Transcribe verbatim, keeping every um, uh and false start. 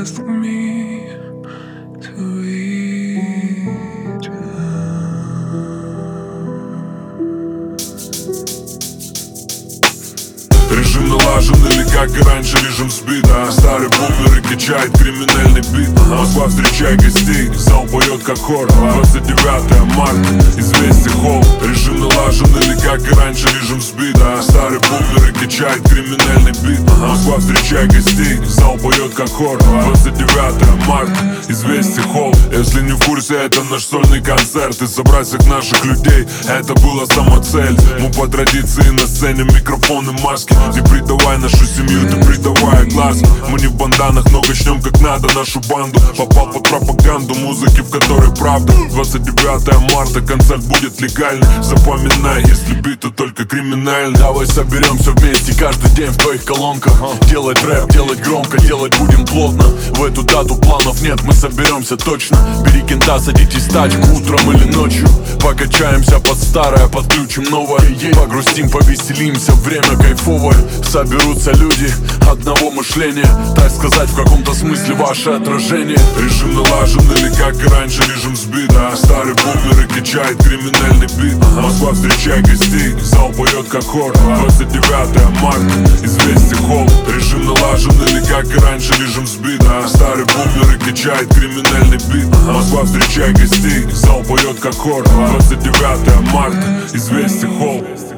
ask me to return. Режим налажен или как и раньше режим сбит, а старый бумер и качает криминальный бит. Москва, встречай гостей, зал поет как хор. Двадцать девятое марта, известий холл. Режим налажен или как и раньше режим сбит, а старый бумер и качает криминальный бит. Москва, встречай гостей, зал поет как хор. Двадцать девятое марта, известий холл. Если не в курсе, это наш сольный концерт. И собрать всех наших людей, это была самоцель. Мы по традиции на сцене, микрофон и маски. Не предавай нашу семью, ты предавай глаз. Мы не в банданах, но качнем как надо нашу банду. Попал под пропаганду музыки, в которой правда. Двадцать девятое марта, концерт будет легальный. Запоминай, если бит, то только криминальный. Давай соберемся вместе каждый день в твоих колонках. Делать рэп, делать громко, делать будем плотно. В эту дату планов нет, мы соберемся точно. Бери кента, садитесь в тачку утром или ночью. Покачаемся под старое, подключим новое. Погрустим, повеселимся, время кайфовое. Соберутся люди одного мышления, так сказать, в каком-то смысле ваше отражение. Режим налажен или как и раньше режим сбит, а старый бумер и качает криминальный бит. Москва, встречай гостей, зал поет как хор. Двадцать девятое марта, известий холл. Режим налажен или как и раньше режим сбит, а старый бумер и качает криминальный бит. Москва, встречай гостей, зал поет как хор. Двадцать девятое марта, известий холл.